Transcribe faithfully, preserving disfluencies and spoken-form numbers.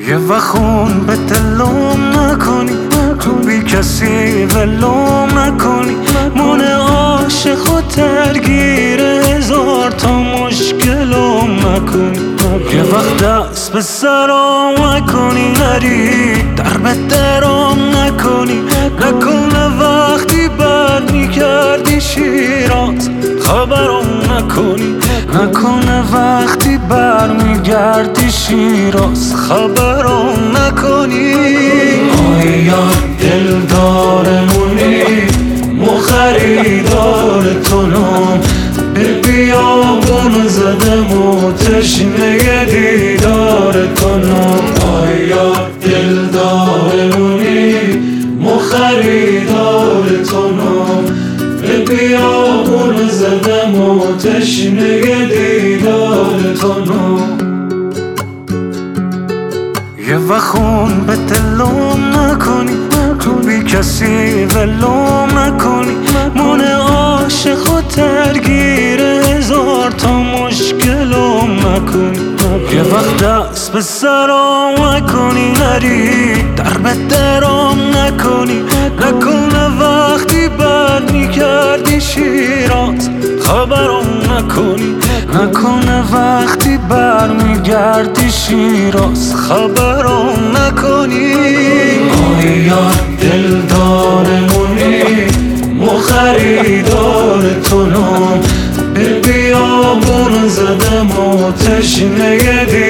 یه وخون به دلم نکنی، تو بی کسی ولم نکنی، من عاشق و درگیر هزار تا مشکلم نکنی. یه وقت دست به سرم نکنی، نری در به درم نکنی، نکنه وقتی بر میگردی شیراز خبرم نکنی، نکنه وقتی بر میگردی شیراز خبرم نکنی. آیا دلدارمونی مو خریدار تونم، به بیابون زدم و تشنه دیدار کنم. آیا دلدارمونی مو خریدار تونم، به بیابون زدم و تشنه دیدار کنم. یه وخون به دلم نکنی، تو بی کسی ولم نکنی، من عاشق و درگیر هزار تا مشکلم نکنی. یه وقت دست به سرم نکنی، نری در به درم نکنی، نکنه وقتی بر میگردی شیراز خبرم نکنی، نکنه وقتی بر میگردی شیراز خبرم نکنی. آیا دلدارمونی مو خریدار تونم، به بیابون زدم و تشنه